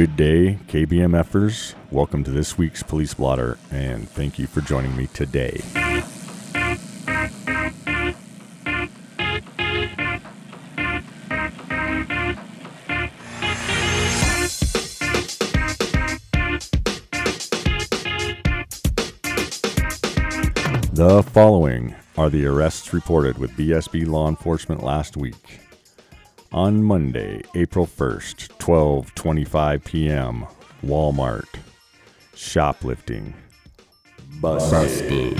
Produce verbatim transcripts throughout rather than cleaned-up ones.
Good day, K B M Fers. Welcome to this week's Police Blotter, and thank you for joining me today. The following are the arrests reported with B S B law enforcement last week. On Monday, April first, twelve twenty-five p.m., Walmart. Shoplifting. Busted.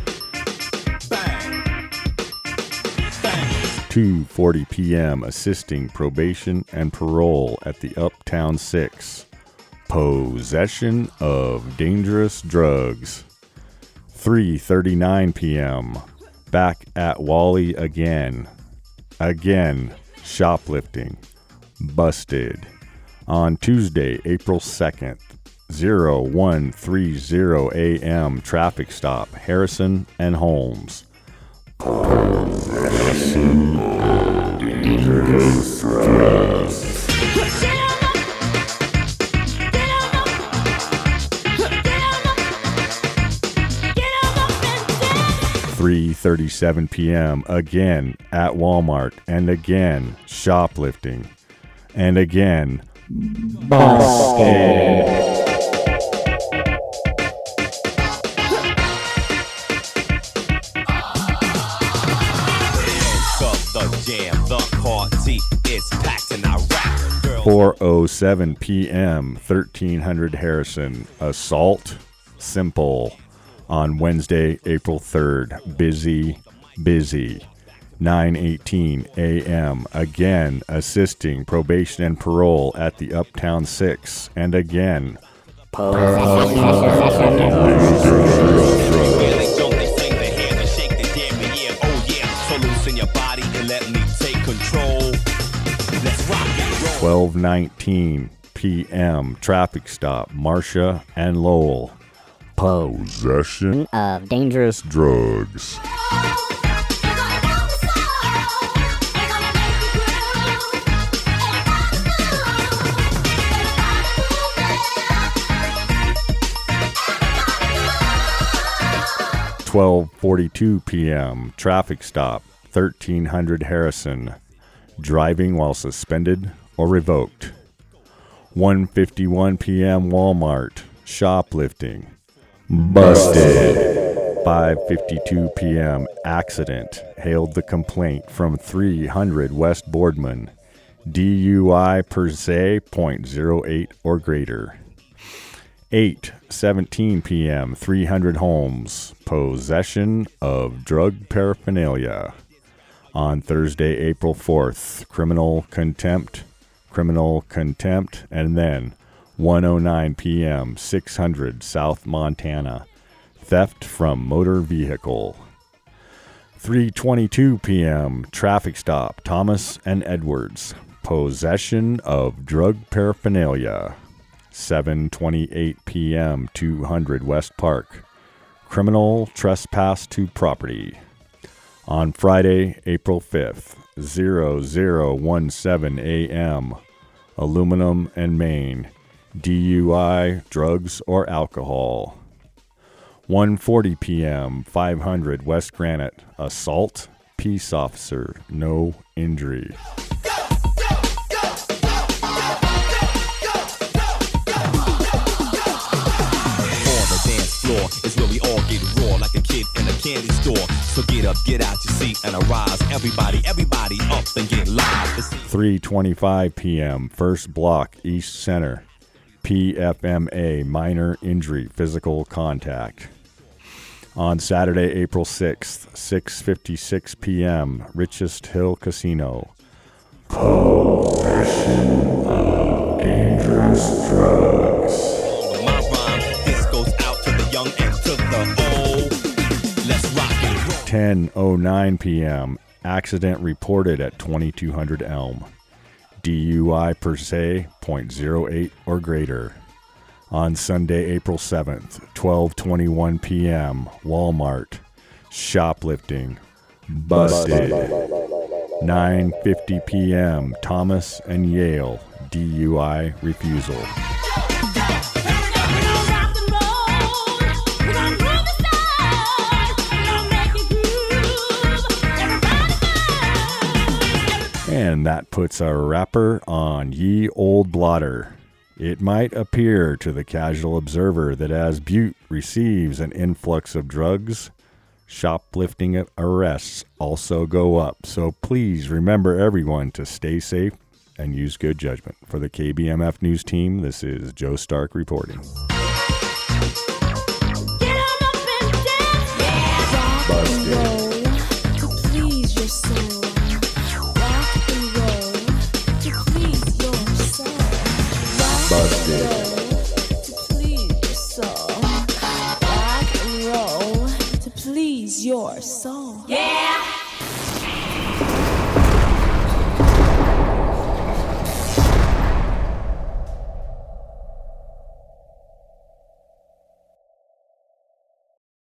two forty p.m., assisting probation and parole at the Uptown Six. Possession of dangerous drugs. three thirty-nine p.m., back at Wally again. Again. Shoplifting. Busted. On Tuesday, April second, oh one thirty a.m., traffic stop, Harrison and Holmes. Possession of dangerous drugs. three thirty-seven p.m., again at Walmart, and again shoplifting, and again busted. four oh seven p.m., thirteen hundred Harrison, assault, simple. On Wednesday, April third, busy, busy. nine eighteen a.m., again assisting probation and parole at the Uptown Six, and again twelve nineteen p.m., traffic stop, Marcia and Lowell. Possession of dangerous drugs. twelve forty-two p.m., traffic stop, thirteen hundred Harrison, driving while suspended or revoked. one fifty-one p.m., Walmart, shoplifting. Busted. five fifty-two p.m., accident. Hailed the complaint from three hundred West Boardman. D U I per se, point zero eight or greater. eight seventeen p.m., three hundred Holmes. Possession of drug paraphernalia. On Thursday, April fourth, criminal contempt, criminal contempt, and then one oh nine p.m., six hundred South Montana, theft from motor vehicle. three twenty-two p.m., traffic stop, Thomas and Edwards, possession of drug paraphernalia. seven twenty-eight p.m., two hundred West Park, criminal trespass to property. On Friday, April fifth, oh oh seventeen a.m., Aluminum and Main, D U I, drugs or alcohol. one forty p.m., five hundred West Granite, assault, peace officer, no injury. Is where we all get raw like a kid in a candy store. So get up, get out your seat and arise. Everybody, everybody up and get live. three twenty-five p.m., first block, East Center. P F M A, minor injury, physical contact. On Saturday, April sixth, six fifty-six p.m., Richest Hill Casino. Possession of dangerous drugs. My rhyme, this goes out to the young and to the old. Let's rock and roll. ten oh nine p.m., accident reported at twenty-two hundred Elm. D U I per se, point zero eight or greater. On Sunday, April seventh, twelve twenty-one p.m., Walmart, shoplifting, busted. nine fifty p.m., Thomas and Yale, D U I refusal. that puts a wrapper on Ye Old Blotter. It might appear to the casual observer that as Butte receives an influx of drugs, shoplifting arrests also go up. So please remember, everyone, to stay safe and use good judgment. For the K B M F News Team, this is Joe Stark reporting. Busted. To please your soul. Rock and roll to please your soul. Rock Busted. and roll to please your soul. Rock and roll to please your soul. Yeah.